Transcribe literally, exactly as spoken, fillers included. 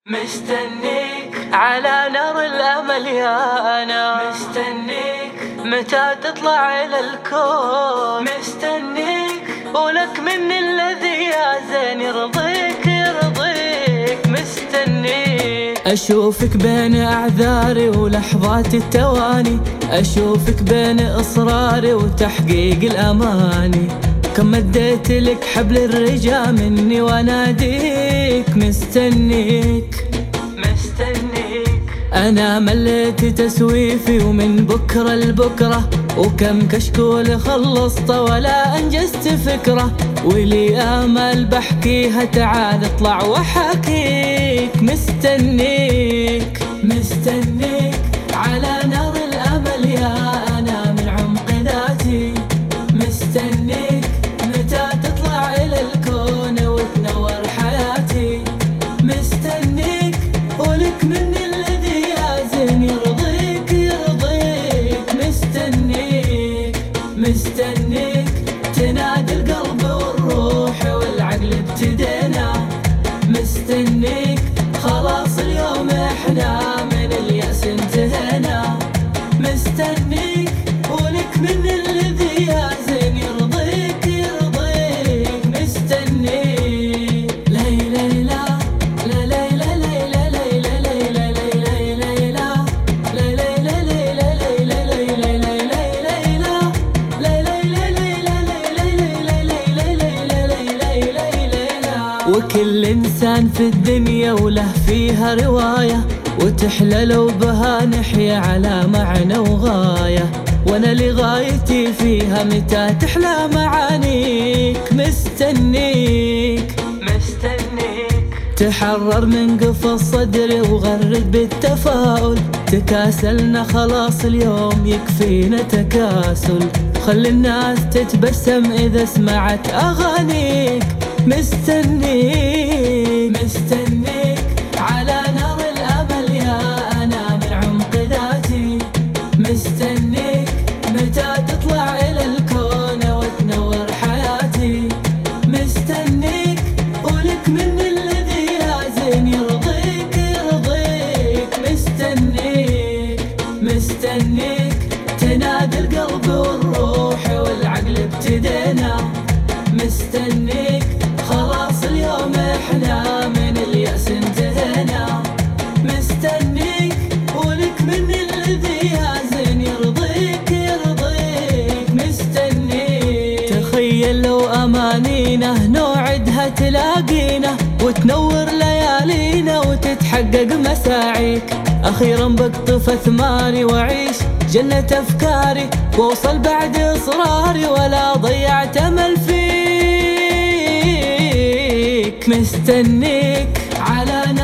مستنيك على نار الأمل يا أنا، مستنيك متى تطلع إلى الكون، مستنيك ولك مني الذي يا زين يرضيك يرضيك، مستنيك أشوفك بين أعذاري ولحظات التواني، أشوفك بين إصراري وتحقيق الأماني، كم مديت لك حبل الرجا مني واناديك، مستنيك مستنيك أنا مليت تسويفي ومن بكرة لبكرة، وكم كشكول خلصت ولا أنجزت فكرة، ولي آمل بحكيها تعال اطلع وحاكيك، مستنيك مستنيك على نار الأمل يا أنا من عمق ذاتي، مستنيك متى تطلع إلى الكون وتنور حياتي، مستنيك ولك مني الذي يا زين يرضيك يرضيك، مستنيك مستنيك تنادي القلب والروح والعقل ابتدينا، مستنيك خلاص اليوم احنا من اليأس انتهينا، مستنيك ولك مني الذي يا زين يرضيك يرضيك، مستنيك لا لا لا لا لا لا لا لا لا وكل إنسان في الدنيا وله فيها رواية، وتحلى لو بها نحيا على معنى وغاية، وانا لغايتي فيها متى تحلى معانيك، مستنيك مستنيك تحرر من قفص صدري وغرد بالتفاؤل، تكاسلنا خلاص اليوم يكفينا تكاسل، خلي الناس تتبسم إذا سمعت أغانيك، مستنيك مستنيك على نار الأمل يا أنا من عمق ذاتي، مستنيك متى تطلع إلى الكون وتنور حياتي، مستنيك ولك مني الذي يا زين يرضيك يرضيك، مستنيك مستنيك تنادي القلب والروح والعقل ابتدينا، مستنيك خلاص اليوم احنا من اليأس انتهينا، مستنيك ولك مني الذي يا زين يرضيك يرضيك، مستنيك تخيل لو أمانينا نوعدها تلاقينا وتنور ليالينا وتتحقق مساعيك، أخيرا بقطف ثماري وأعيش جنة أفكاري، وأوصل بعد إصراري ولا ضيعت أمل فيك، مستنيك على